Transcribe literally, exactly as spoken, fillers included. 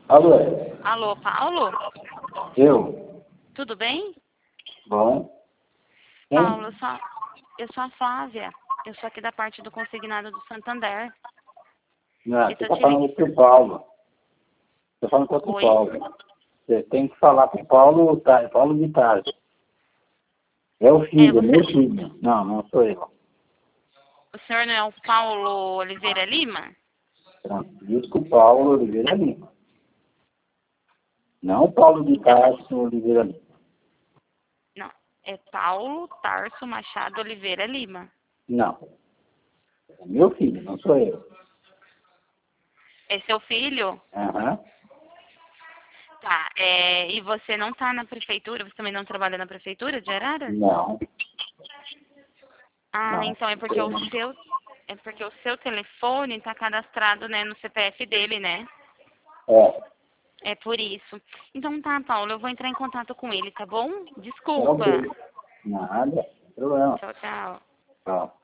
Alô? Alô, Paulo? Eu? Tudo bem? Bom. Quem? Paulo, eu sou, eu sou a Flávia. Eu sou aqui da parte do consignado do Santander. Não, Eu você tô está te falando ligando. com o Paulo. Estou falando com outro Oi? Paulo. Você tem que falar com o Paulo, tá, Paulo de Tarso. É o filho, é você- meu filho. Não, não sou eu. O senhor não é o Paulo Oliveira Lima? Francisco Paulo Oliveira Lima. Não Paulo de Tarso Oliveira Lima. Não. É Paulo Tarso Machado Oliveira Lima. Não. É meu filho, não sou eu. É seu filho? Aham. Tá. É, e você não tá na prefeitura? Você também não trabalha na prefeitura de Araras? Não. Ah, Não. então é porque o seu é porque o seu telefone está cadastrado, né, no C P F dele, né? É. É por isso. Então tá, Paulo, eu vou entrar em contato com ele, tá bom? É Desculpa. ok. Nada. Problema. Tchau, tchau. Tchau.